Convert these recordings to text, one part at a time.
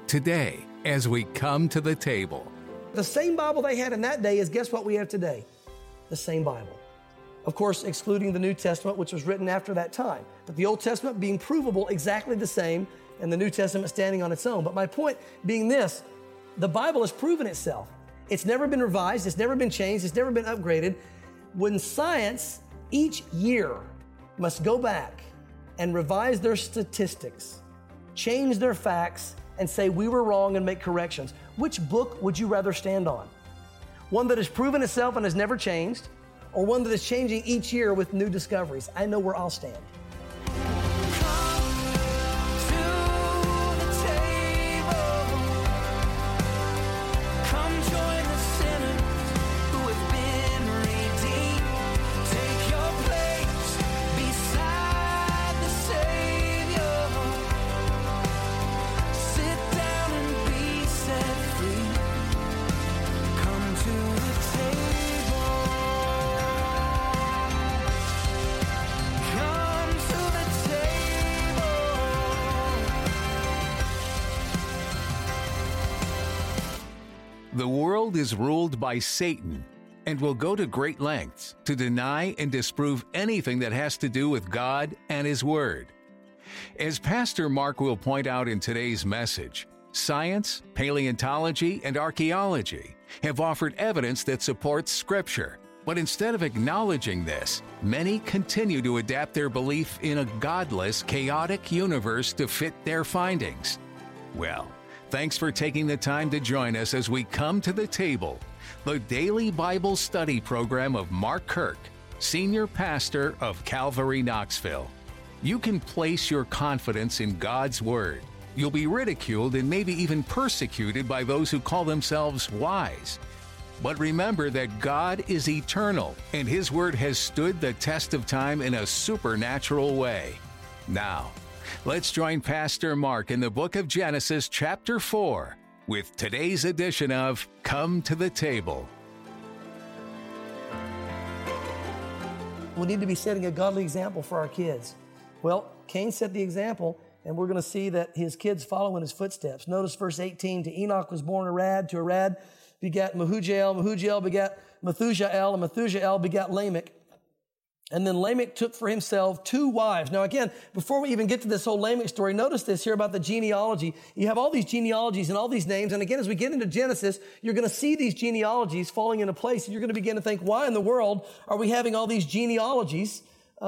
today as we come to the table. The same Bible they had in that day is, guess what we have today? The same Bible. Of course, excluding the New Testament, which was written after that time. But the Old Testament being provable exactly the same, and the New Testament standing on its own. But my point being this, the Bible has proven itself. It's never been revised, it's never been changed, it's never been upgraded. When science each year must go back and revise their statistics, change their facts, and say we were wrong and make corrections, which book would you rather stand on? One that has proven itself and has never changed, or one that is changing each year with new discoveries? I know where I'll stand. The world is ruled by Satan and will go to great lengths to deny and disprove anything that has to do with God and His Word. As Pastor Mark will point out in today's message, science, paleontology, and archaeology have offered evidence that supports Scripture. But instead of acknowledging this, many continue to adapt their belief in a godless, chaotic universe to fit their findings. Well, thanks for taking the time to join us as we come to the table, the daily Bible study program of Mark Kirk, Senior Pastor of Calvary Knoxville. You can place your confidence in God's Word. You'll be ridiculed and maybe even persecuted by those who call themselves wise. But remember that God is eternal, and His Word has stood the test of time in a supernatural way. Now, let's join Pastor Mark in the book of Genesis, chapter 4, with today's edition of Come to the Table. We need to be setting a godly example for our kids. Well, Cain set the example, and we're going to see that his kids follow in his footsteps. Notice verse 18, to Enoch was born Arad, to Arad begat Mehujael, Mehujael begat Methujael, and Methujael begat Lamech. And then Lamech took for himself 2 wives. Now again, before we even get to this whole Lamech story, notice this here about the genealogy. You have all these genealogies and all these names. And again, as we get into Genesis, you're going to see these genealogies falling into place. And you're going to begin to think, why in the world are we having all these genealogies,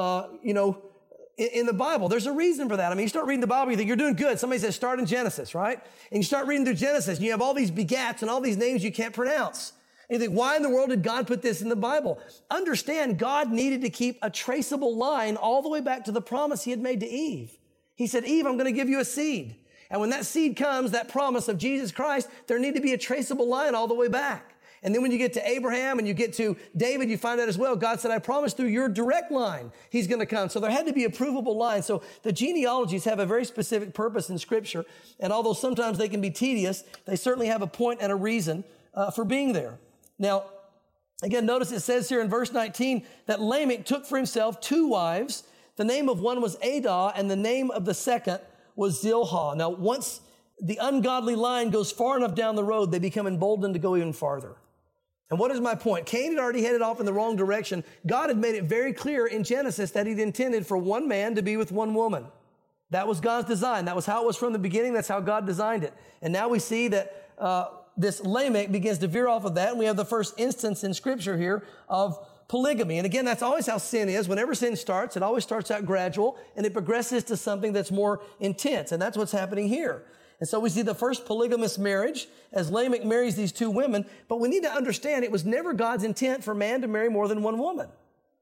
in the Bible? There's a reason for that. I mean, you start reading the Bible, you think you're doing good. Somebody says, start in Genesis, right? And you start reading through Genesis and you have all these begats and all these names you can't pronounce. And you think, why in the world did God put this in the Bible? Understand, God needed to keep a traceable line all the way back to the promise He had made to Eve. He said, Eve, I'm going to give you a seed. And when that seed comes, that promise of Jesus Christ, there need to be a traceable line all the way back. And then when you get to Abraham and you get to David, you find out as well, God said, I promise through your direct line, He's going to come. So there had to be a provable line. So the genealogies have a very specific purpose in Scripture. And although sometimes they can be tedious, they certainly have a point and a reason for being there. Now, again, notice it says here in verse 19 that Lamech took for himself 2 wives. The name of one was Adah, and the name of the second was Zilhah. Now, once the ungodly line goes far enough down the road, they become emboldened to go even farther. And what is my point? Cain had already headed off in the wrong direction. God had made it very clear in Genesis that He'd intended for one man to be with one woman. That was God's design. That was how it was from the beginning. That's how God designed it. And now we see that this Lamech begins to veer off of that. And we have the first instance in Scripture here of polygamy. And again, that's always how sin is. Whenever sin starts, it always starts out gradual and it progresses to something that's more intense. And that's what's happening here. And so we see the first polygamous marriage as Lamech marries these 2 women. But we need to understand it was never God's intent for man to marry more than one woman.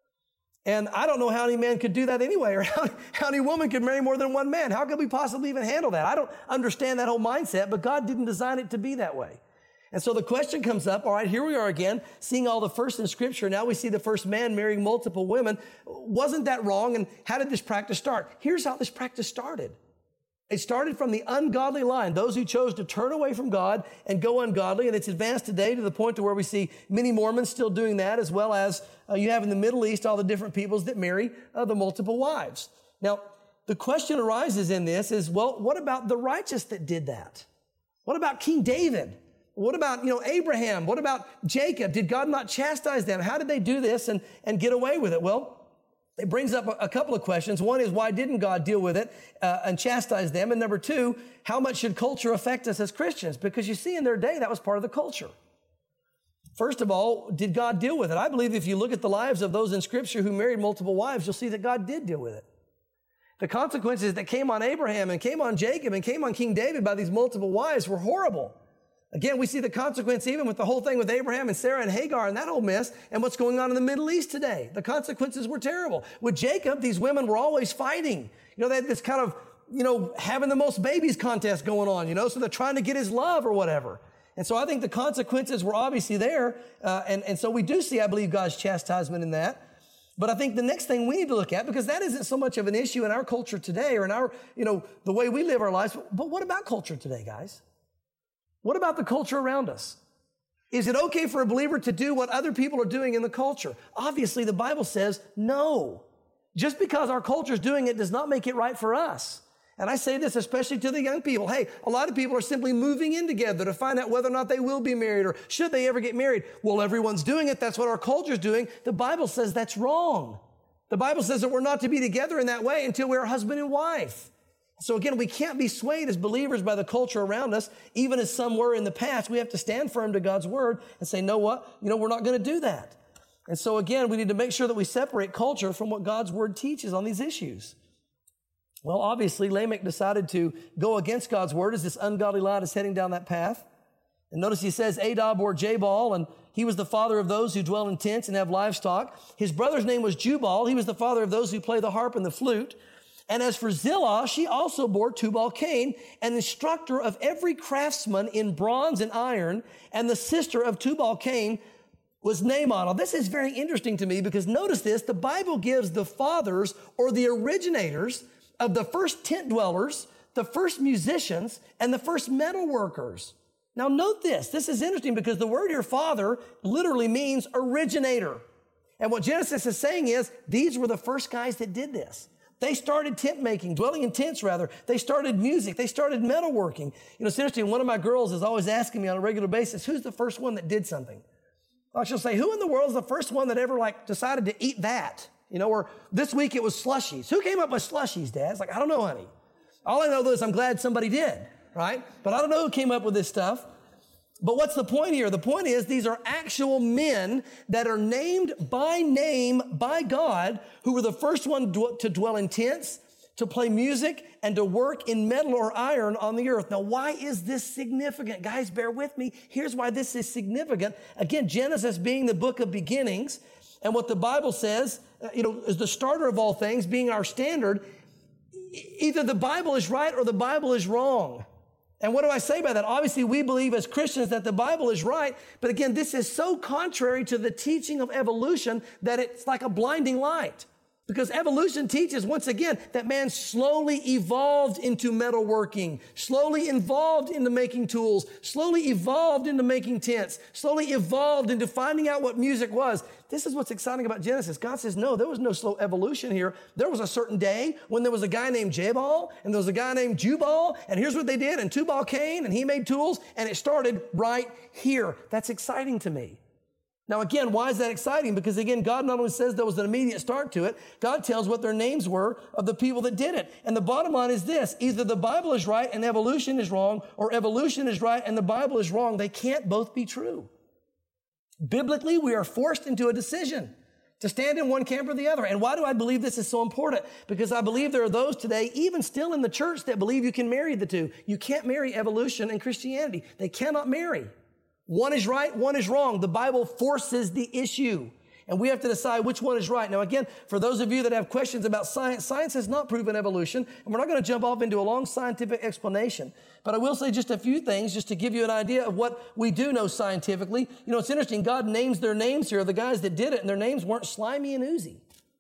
And I don't know how any man could do that anyway, or how any woman could marry more than one man. How could we possibly even handle that? I don't understand that whole mindset, but God didn't design it to be that way. And so the question comes up, all right, here we are again, seeing all the first in Scripture. Now we see the first man marrying multiple women. Wasn't that wrong? And how did this practice start? Here's how this practice started. It started from the ungodly line, those who chose to turn away from God and go ungodly. And it's advanced today to the point to where we see many Mormons still doing that, as well as you have in the Middle East all the different peoples that marry the multiple wives. Now, the question arises in this is, well, what about the righteous that did that? What about King David? What about, Abraham? What about Jacob? Did God not chastise them? How did they do this and get away with it? Well, it brings up a couple of questions. One is, why didn't God deal with it and chastise them? And number two, how much should culture affect us as Christians? Because you see, in their day, that was part of the culture. First of all, did God deal with it? I believe if you look at the lives of those in Scripture who married multiple wives, you'll see that God did deal with it. The consequences that came on Abraham and came on Jacob and came on King David by these multiple wives were horrible. Again, we see the consequence even with the whole thing with Abraham and Sarah and Hagar and that whole mess and what's going on in the Middle East today. The consequences were terrible. With Jacob, these women were always fighting. They had this kind of, having the most babies contest going on, so they're trying to get his love or whatever. And so I think the consequences were obviously there. And so we do see, I believe, God's chastisement in that. But I think the next thing we need to look at, because that isn't so much of an issue in our culture today or in our, the way we live our lives. But what about culture today, guys? What about the culture around us? Is it okay for a believer to do what other people are doing in the culture? Obviously, the Bible says no. Just because our culture is doing it does not make it right for us. And I say this especially to the young people. Hey, a lot of people are simply moving in together to find out whether or not they will be married or should they ever get married. Well, everyone's doing it. That's what our culture is doing. The Bible says that's wrong. The Bible says that we're not to be together in that way until we're husband and wife. So again, we can't be swayed as believers by the culture around us, even as some were in the past. We have to stand firm to God's word and say, no, we're not going to do that. And so again, we need to make sure that we separate culture from what God's word teaches on these issues. Well, obviously, Lamech decided to go against God's word as this ungodly lad is heading down that path. And notice he says, Adab bore Jabal, and he was the father of those who dwell in tents and have livestock. His brother's name was Jubal. He was the father of those who play the harp and the flute. And as for Zillah, she also bore Tubal-Cain, an instructor of every craftsman in bronze and iron, and the sister of Tubal-Cain was Naaman. Now, this is very interesting to me because notice this, the Bible gives the fathers or the originators of the first tent dwellers, the first musicians, and the first metal workers. Now note this. This is interesting because the word here, father, literally means originator. And what Genesis is saying is these were the first guys that did this. They started tent making, dwelling in tents rather. They started music. They started metalworking. It's interesting. One of my girls is always asking me on a regular basis, who's the first one that did something? Well, she'll say, who in the world is the first one that ever decided to eat that? Or this week it was slushies. Who came up with slushies, Dad? It's like, I don't know, honey. All I know is I'm glad somebody did, right? But I don't know who came up with this stuff. But what's the point here? The point is these are actual men that are named by name by God who were the first one to dwell in tents, to play music, and to work in metal or iron on the earth. Now, why is this significant? Guys, bear with me. Here's why this is significant. Again, Genesis being the book of beginnings, and what the Bible says, is the starter of all things, being our standard. Either the Bible is right or the Bible is wrong. And what do I say by that? Obviously, we believe as Christians that the Bible is right. But again, this is so contrary to the teaching of evolution that it's like a blinding light. Because evolution teaches, once again, that man slowly evolved into metalworking, slowly evolved into making tools, slowly evolved into making tents, slowly evolved into finding out what music was. This is what's exciting about Genesis. God says, no, there was no slow evolution here. There was a certain day when there was a guy named Jabal, and there was a guy named Jubal, and here's what they did, and Tubal-Cain, and he made tools, and it started right here. That's exciting to me. Now, again, why is that exciting? Because, again, God not only says there was an immediate start to it, God tells what their names were of the people that did it. And the bottom line is this. Either the Bible is right and evolution is wrong, or evolution is right and the Bible is wrong. They can't both be true. Biblically, we are forced into a decision to stand in one camp or the other. And why do I believe this is so important? Because I believe there are those today, even still in the church, that believe you can marry the two. You can't marry evolution and Christianity. They cannot marry. One is right, one is wrong. The Bible forces the issue, and we have to decide which one is right. Now, again, for those of you that have questions about science, science has not proven evolution, and we're not going to jump off into a long scientific explanation. But I will say just a few things just to give you an idea of what we do know scientifically. It's interesting. God names their names here, the guys that did it, and their names weren't Slimy and Uzi.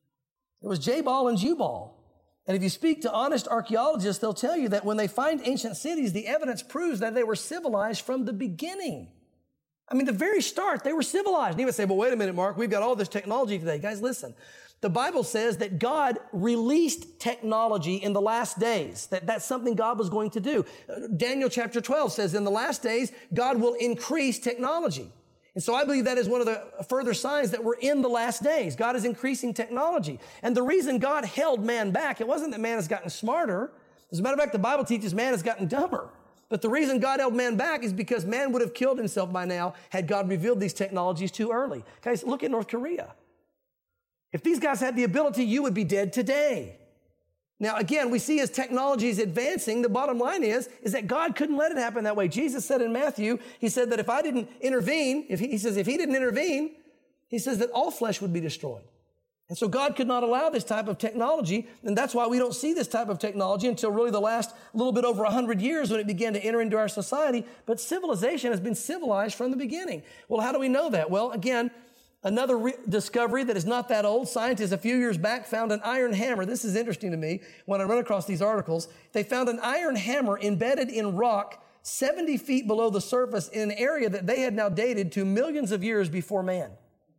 It was Jabal and Jubal. And if you speak to honest archaeologists, they'll tell you that when they find ancient cities, the evidence proves that they were civilized from the beginning. The very start, they were civilized. And you would say, well, wait a minute, Mark, we've got all this technology today. Guys, listen, The Bible says that God released technology in the last days, that's something God was going to do. Daniel chapter 12 says in the last days, God will increase technology. And so I believe that is one of the further signs that we're in the last days. God is increasing technology. And the reason God held man back, it wasn't that man has gotten smarter. As a matter of fact, the Bible teaches man has gotten dumber. But the reason God held man back is because man would have killed himself by now had God revealed these technologies too early. Guys, look at North Korea. If these guys had the ability, you would be dead today. Now, again, we see as technology is advancing, the bottom line is that God couldn't let it happen that way. Jesus said in Matthew, he said that if I didn't intervene, if he didn't intervene, he says that all flesh would be destroyed. And so God could not allow this type of technology, and that's why we don't see this type of technology until really the last little bit over 100 years when it began to enter into our society. But civilization has been civilized from the beginning. Well, how do we know that? Well, again, another discovery that is not that old. Scientists a few years back found an iron hammer. This is interesting to me when I run across these articles. They found an iron hammer embedded in rock 70 feet below the surface in an area that they had now dated to millions of years before man.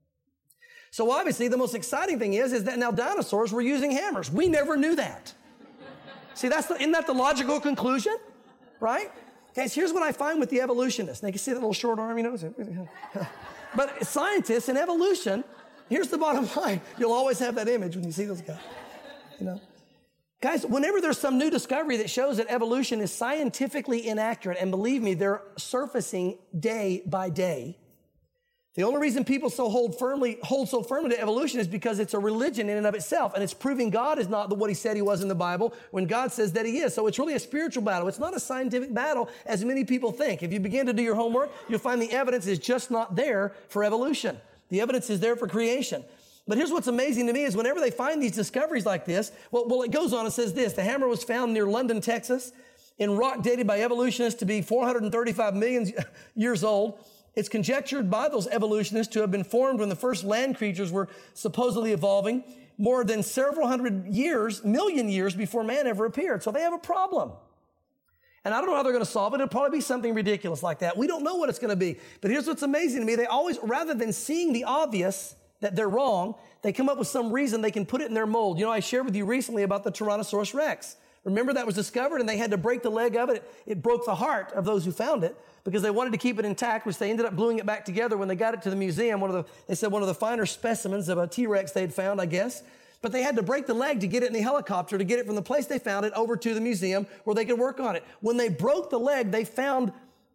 So obviously the most exciting thing is that now dinosaurs were using hammers. We never knew that. See, isn't that the logical conclusion? Right? Guys, here's what I find with the evolutionists. Now you can see that little short arm, you know? But scientists and evolution, here's the bottom line. You'll always have that image when you see those guys. You know? Guys, whenever there's some new discovery that shows that evolution is scientifically inaccurate, and believe me, they're surfacing day by day. The only reason people hold so firmly to evolution is because it's a religion in and of itself, and it's proving God is not what he said he was in the Bible when God says that he is. So it's really a spiritual battle. It's not a scientific battle as many people think. If you begin to do your homework, you'll find the evidence is just not there for evolution. The evidence is there for creation. But here's what's amazing to me is whenever they find these discoveries like this, well, it goes on and says this: the hammer was found near London, Texas, in rock dated by evolutionists to be 435 million years old. It's conjectured by those evolutionists to have been formed when the first land creatures were supposedly evolving more than several million years before man ever appeared. So they have a problem. And I don't know how they're going to solve it. It'll probably be something ridiculous like that. We don't know what it's going to be. But here's what's amazing to me. They always, rather than seeing the obvious that they're wrong, they come up with some reason they can put it in their mold. You know, I shared with you recently about the Tyrannosaurus Rex. Remember that was discovered and they had to break the leg of it. It broke the heart of those who found it because they wanted to keep it intact, which they ended up gluing it back together when they got it to the museum. They said one of the finer specimens of a T-Rex they'd found, I guess. But they had to break the leg to get it in the helicopter, to get it from the place they found it over to the museum where they could work on it. When they broke the leg, they found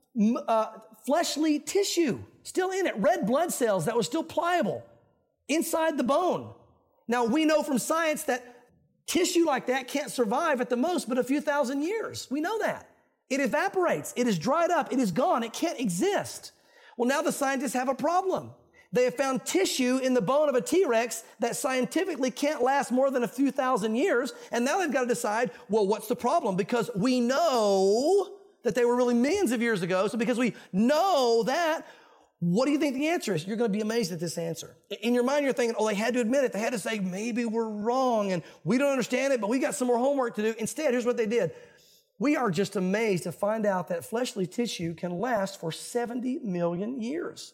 fleshly tissue still in it, red blood cells that was still pliable inside the bone. Now, we know from science that tissue like that can't survive at the most but a few thousand years. We know that. It evaporates. It is dried up. It is gone. It can't exist. Well, now the scientists have a problem. They have found tissue in the bone of a T-Rex that scientifically can't last more than a few thousand years. And now they've got to decide, well, what's the problem? Because we know that they were really millions of years ago. So because we know that, what do you think the answer is? You're going to be amazed at this answer. In your mind, you're thinking, oh, they had to admit it. They had to say, maybe we're wrong and we don't understand it, but we got some more homework to do. Instead, here's what they did. We are just amazed to find out that fleshly tissue can last for 70 million years.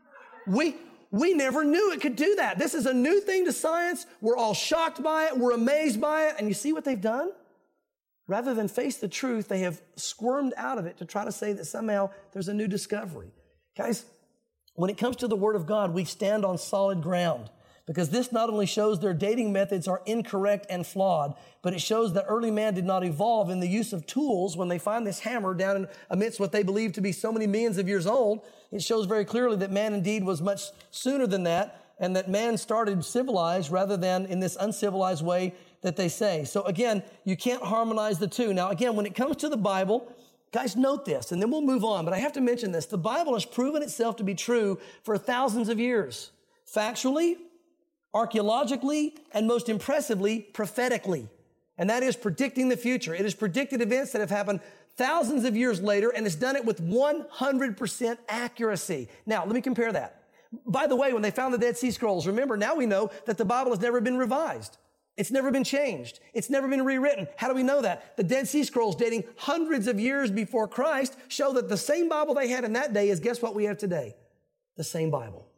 We never knew it could do that. This is a new thing to science. We're all shocked by it. We're amazed by it. And you see what they've done? Rather than face the truth, they have squirmed out of it to try to say that somehow there's a new discovery. Guys, when it comes to the Word of God, we stand on solid ground because this not only shows their dating methods are incorrect and flawed, but it shows that early man did not evolve in the use of tools when they find this hammer down amidst what they believe to be so many millions of years old. It shows very clearly that man indeed was much sooner than that and that man started civilized rather than in this uncivilized way that they say. So again, you can't harmonize the two. Now again, when it comes to the Bible, guys, note this, and then we'll move on, but I have to mention this. The Bible has proven itself to be true for thousands of years. Factually, archaeologically, and most impressively, prophetically. And that is predicting the future. It has predicted events that have happened thousands of years later, and it's done it with 100% accuracy. Now, let me compare that. By the way, when they found the Dead Sea Scrolls, remember, now we know that the Bible has never been revised. It's never been changed. It's never been rewritten. How do we know that? The Dead Sea Scrolls dating hundreds of years before Christ show that the same Bible they had in that day is, guess what we have today? The same Bible.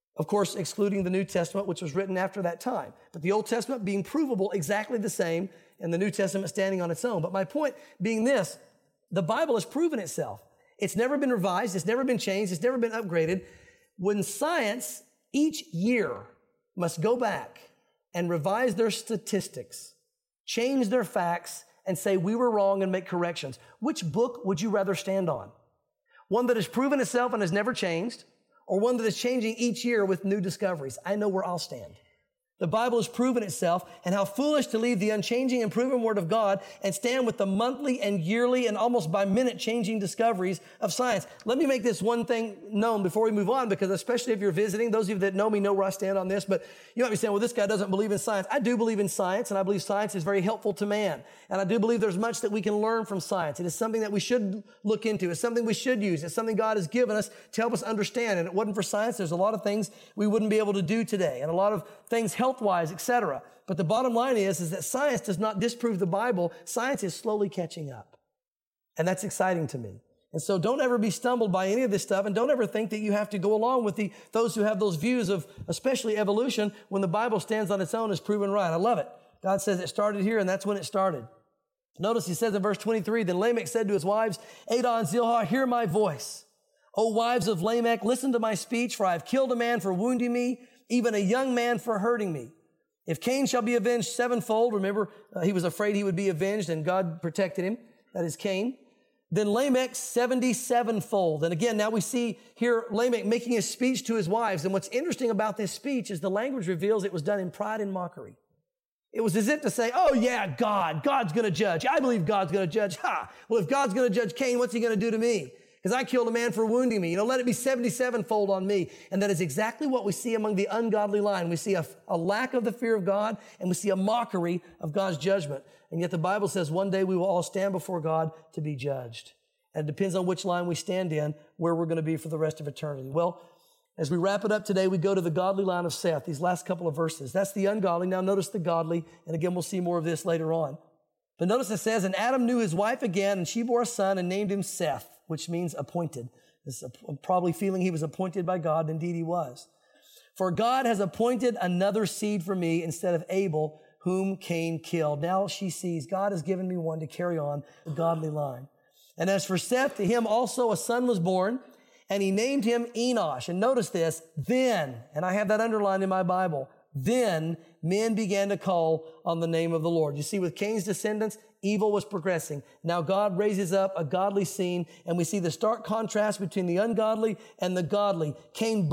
Of course, excluding the New Testament, which was written after that time. But the Old Testament being provable exactly the same, and the New Testament standing on its own. But my point being this, the Bible has proven itself. It's never been revised. It's never been changed. It's never been upgraded. When science each year must go back and revise their statistics, change their facts, and say we were wrong and make corrections, which book would you rather stand on? One that has proven itself and has never changed, or one that is changing each year with new discoveries? I know where I'll stand. The Bible has proven itself, and how foolish to leave the unchanging and proven Word of God and stand with the monthly and yearly and almost by minute changing discoveries of science. Let me make this one thing known before we move on, because especially if you're visiting, those of you that know me know where I stand on this, but you might be saying, well, this guy doesn't believe in science. I do believe in science, and I believe science is very helpful to man. And I do believe there's much that we can learn from science. It is something that we should look into. It's something we should use. It's something God has given us to help us understand. And if it wasn't for science, there's a lot of things we wouldn't be able to do today, and a lot of things health-wise, etc. But the bottom line is that science does not disprove the Bible. Science is slowly catching up. And that's exciting to me. And so don't ever be stumbled by any of this stuff, and don't ever think that you have to go along with those who have those views of especially evolution when the Bible stands on its own as proven right. I love it. God says it started here, and that's when it started. Notice he says in verse 23, then Lamech said to his wives, Adah and Zillah, hear my voice. O wives of Lamech, listen to my speech, for I have killed a man for wounding me, even a young man for hurting me. If Cain shall be avenged sevenfold, remember, he was afraid he would be avenged, and God protected him. That is Cain. Then Lamech 77-fold. And again, now we see here Lamech making a speech to his wives. And what's interesting about this speech is the language reveals it was done in pride and mockery. It was as if to say, oh yeah, God's going to judge. I believe God's going to judge. Ha! Well, if God's going to judge Cain, what's he going to do to me? Because I killed a man for wounding me. Let it be 77-fold on me. And that is exactly what we see among the ungodly line. We see a lack of the fear of God, and we see a mockery of God's judgment. And yet the Bible says one day we will all stand before God to be judged. And it depends on which line we stand in, where we're going to be for the rest of eternity. Well, as we wrap it up today, we go to the godly line of Seth, these last couple of verses. That's the ungodly. Now notice the godly. And again, we'll see more of this later on. But notice it says, and Adam knew his wife again, and she bore a son and named him Seth, which means appointed. This is probably feeling he was appointed by God. Indeed, he was. For God has appointed another seed for me instead of Abel, whom Cain killed. Now she sees God has given me one to carry on the godly line. And as for Seth, to him also a son was born, and he named him Enosh. And notice this, then, and I have that underlined in my Bible, then men began to call on the name of the Lord. You see, with Cain's descendants, evil was progressing. Now God raises up a godly scene, and we see the stark contrast between the ungodly and the godly. Cain's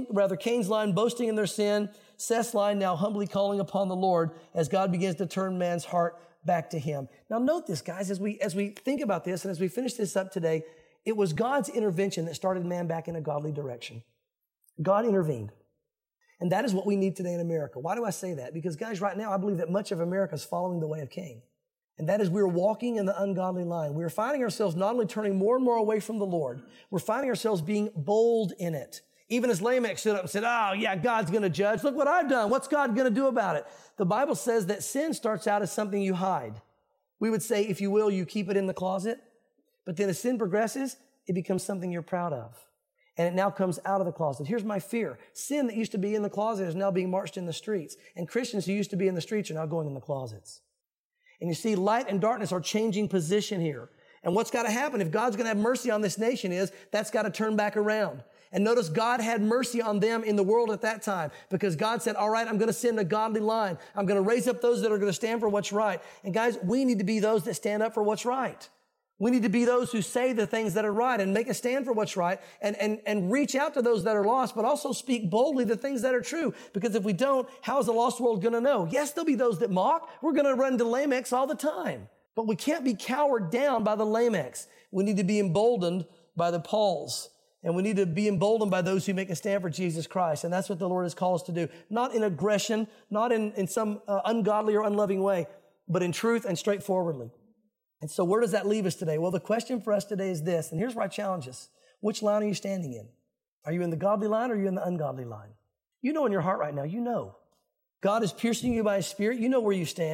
line boasting in their sin, Seth's line now humbly calling upon the Lord as God begins to turn man's heart back to him. Now note this, guys, as we think about this and as we finish this up today, it was God's intervention that started man back in a godly direction. God intervened. And that is what we need today in America. Why do I say that? Because, guys, right now, I believe that much of America is following the way of Cain. And that is we're walking in the ungodly line. We're finding ourselves not only turning more and more away from the Lord, we're finding ourselves being bold in it. Even as Lamech stood up and said, oh, yeah, God's going to judge. Look what I've done. What's God going to do about it? The Bible says that sin starts out as something you hide. We would say, if you will, you keep it in the closet. But then as sin progresses, it becomes something you're proud of. And it now comes out of the closet. Here's my fear. Sin that used to be in the closet is now being marched in the streets. And Christians who used to be in the streets are now going in the closets. And you see, light and darkness are changing position here. And what's got to happen if God's going to have mercy on this nation is that's got to turn back around. And notice God had mercy on them in the world at that time because God said, all right, I'm going to send a godly line. I'm going to raise up those that are going to stand for what's right. And guys, we need to be those that stand up for what's right. We need to be those who say the things that are right and make a stand for what's right and reach out to those that are lost, but also speak boldly the things that are true. Because if we don't, how is the lost world going to know? Yes, there'll be those that mock. We're going to run to Lamechs all the time. But we can't be cowered down by the Lamechs. We need to be emboldened by the Pauls. And we need to be emboldened by those who make a stand for Jesus Christ. And that's what the Lord has called us to do. Not in aggression, not in some ungodly or unloving way, but in truth and straightforwardly. And so where does that leave us today? Well, the question for us today is this, and here's where I challenge us. Which line are you standing in? Are you in the godly line or are you in the ungodly line? You know in your heart right now, you know. God is piercing you by His Spirit. You know where you stand.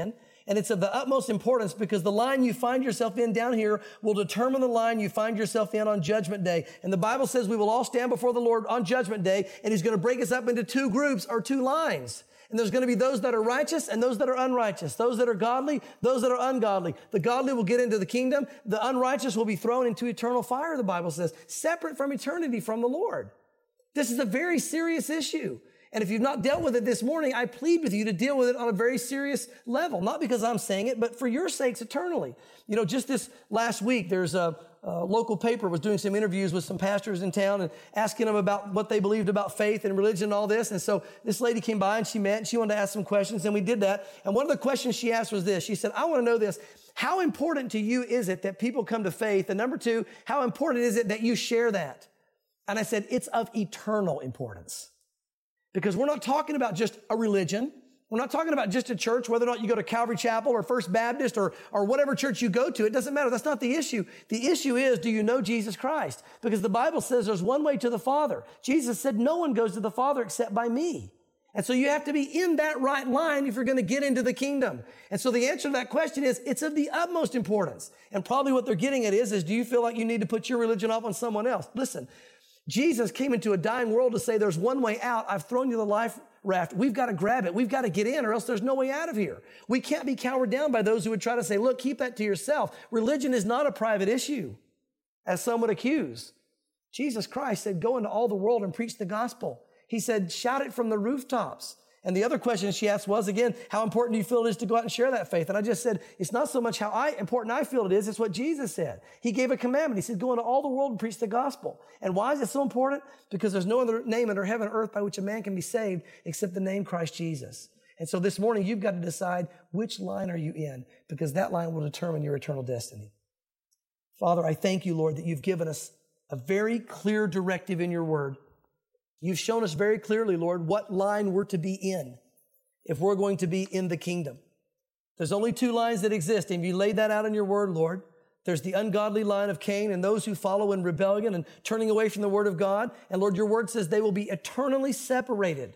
And it's of the utmost importance because the line you find yourself in down here will determine the line you find yourself in on Judgment Day. And the Bible says we will all stand before the Lord on Judgment Day, and He's going to break us up into two groups or two lines. And there's going to be those that are righteous and those that are unrighteous, those that are godly, those that are ungodly. The godly will get into the kingdom. The unrighteous will be thrown into eternal fire, the Bible says, separate from eternity from the Lord. This is a very serious issue. And if you've not dealt with it this morning, I plead with you to deal with it on a very serious level. Not because I'm saying it, but for your sakes eternally. You know, just this last week, there's a local paper was doing some interviews with some pastors in town and asking them about what they believed about faith and religion and all this. And so this lady came by and she met and she wanted to ask some questions, and we did that. And one of the questions she asked was this. She said, I want to know this. How important to you is it that people come to faith? And number two, how important is it that you share that? And I said, it's of eternal importance. Because we're not talking about just a religion. We're not talking about just a church, whether or not you go to Calvary Chapel or First Baptist or whatever church you go to. It doesn't matter. That's not the issue. The issue is, do you know Jesus Christ? Because the Bible says there's one way to the Father. Jesus said, no one goes to the Father except by me. And so you have to be in that right line if you're going to get into the kingdom. And so the answer to that question is, it's of the utmost importance. And probably what they're getting at is do you feel like you need to put your religion off on someone else? Listen, Jesus came into a dying world to say there's one way out. I've thrown you the life raft. We've got to grab it. We've got to get in or else there's no way out of here. We can't be cowered down by those who would try to say, look, keep that to yourself. Religion is not a private issue, as some would accuse. Jesus Christ said, go into all the world and preach the gospel. He said, shout it from the rooftops. And the other question she asked was, again, how important do you feel it is to go out and share that faith? And I just said, it's not so much how important I feel it is, it's what Jesus said. He gave a commandment. He said, go into all the world and preach the gospel. And why is it so important? Because there's no other name under heaven and earth by which a man can be saved except the name Christ Jesus. And so this morning, you've got to decide which line are you in, because that line will determine your eternal destiny. Father, I thank you, Lord, that you've given us a very clear directive in your word. You've shown us very clearly, Lord, what line we're to be in if we're going to be in the kingdom. There's only two lines that exist, and you laid that out in your word, Lord. There's the ungodly line of Cain and those who follow in rebellion and turning away from the word of God. And Lord, your word says they will be eternally separated,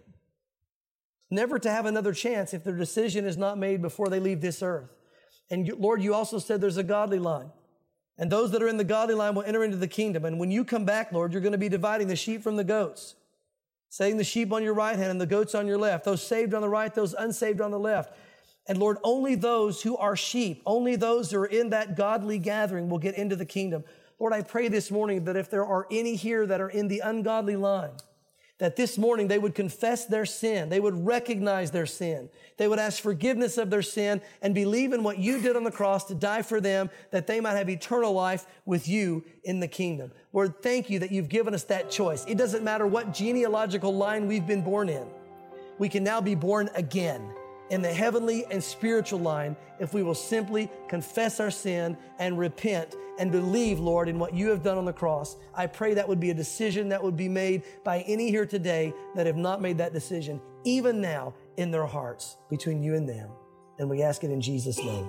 never to have another chance if their decision is not made before they leave this earth. And Lord, you also said there's a godly line. And those that are in the godly line will enter into the kingdom. And when you come back, Lord, you're going to be dividing the sheep from the goats, setting the sheep on your right hand and the goats on your left, those saved on the right, those unsaved on the left. And Lord, only those who are sheep, only those who are in that godly gathering will get into the kingdom. Lord, I pray this morning that if there are any here that are in the ungodly line, that this morning they would confess their sin. They would recognize their sin. They would ask forgiveness of their sin and believe in what you did on the cross to die for them, that they might have eternal life with you in the kingdom. Lord, thank you that you've given us that choice. It doesn't matter what genealogical line we've been born in. We can now be born again in the heavenly and spiritual line if we will simply confess our sin and repent and believe, Lord, in what you have done on the cross. I pray that would be a decision that would be made by any here today that have not made that decision, even now in their hearts, between you and them. And we ask it in Jesus' name.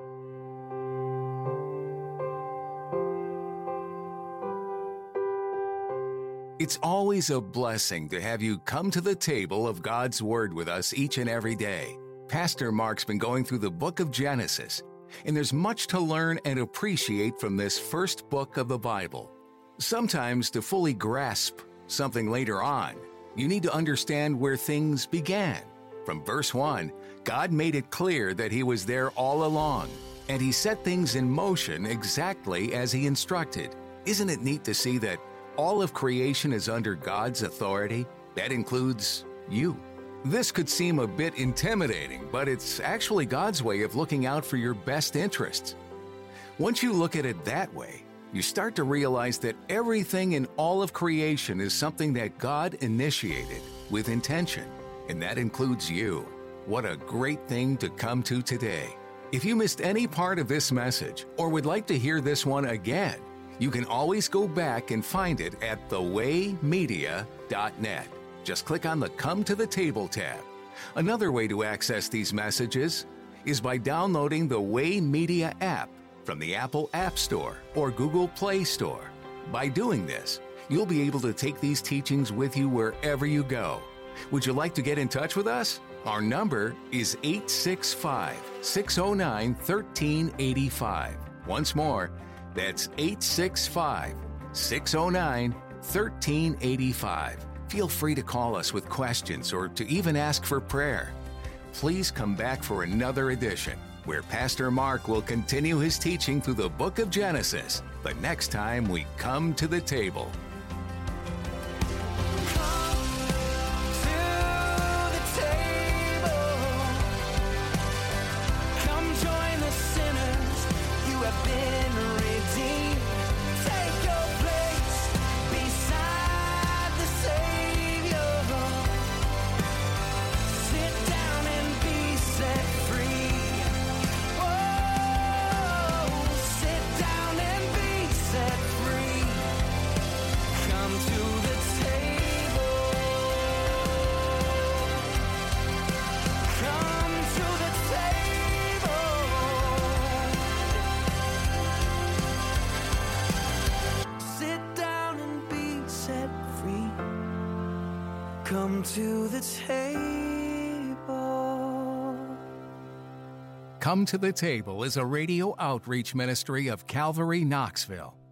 It's always a blessing to have you come to the table of God's Word with us each and every day. Pastor Mark's been going through the book of Genesis, and there's much to learn and appreciate from this first book of the Bible. Sometimes to fully grasp something later on, you need to understand where things began. From verse 1, God made it clear that He was there all along, and He set things in motion exactly as He instructed. Isn't it neat to see that all of creation is under God's authority? That includes you. This could seem a bit intimidating, but it's actually God's way of looking out for your best interests. Once you look at it that way, you start to realize that everything in all of creation is something that God initiated with intention, and that includes you. What a great thing to come to today. If you missed any part of this message or would like to hear this one again, you can always go back and find it at thewaymedia.net. Just click on the Come to the Table tab. Another way to access these messages is by downloading the Way Media app from the Apple App Store or Google Play Store. By doing this, you'll be able to take these teachings with you wherever you go. Would you like to get in touch with us? Our number is 865-609-1385. Once more, that's 865-609-1385. Feel free to call us with questions or to even ask for prayer. Please come back for another edition where Pastor Mark will continue his teaching through the book of Genesis the next time we come to the table. Come to the table. Come to the Table is a radio outreach ministry of Calvary Knoxville.